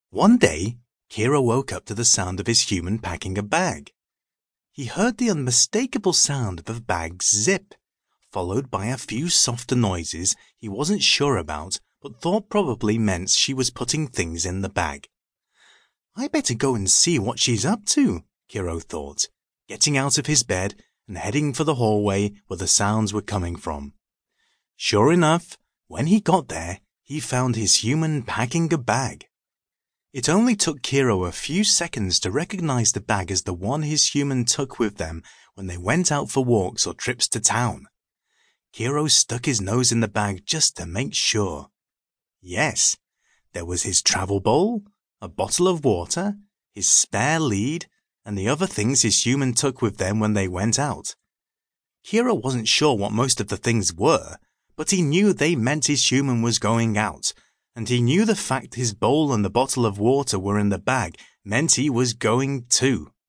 One day, Kira woke up to the sound of his human packing a bag. He heard the unmistakable sound of a bag's zip, followed by a few softer noises he wasn't sure about but thought probably meant she was putting things in the bag. I better go and see what she's up to, Kiro thought, getting out of his bed and heading for the hallway where the sounds were coming from. Sure enough, when he got there, he found his human packing a bag. It only took Kiro a few seconds to recognize the bag as the one his human took with them when they went out for walks or trips to town. Kiro stuck his nose in the bag just to make sure. Yes, there was his travel bowl, a bottle of water, his spare lead, and the other things his human took with them when they went out. Kiro wasn't sure what most of the things were, but he knew they meant his human was going out, and he knew the fact his bowl and the bottle of water were in the bag meant he was going too.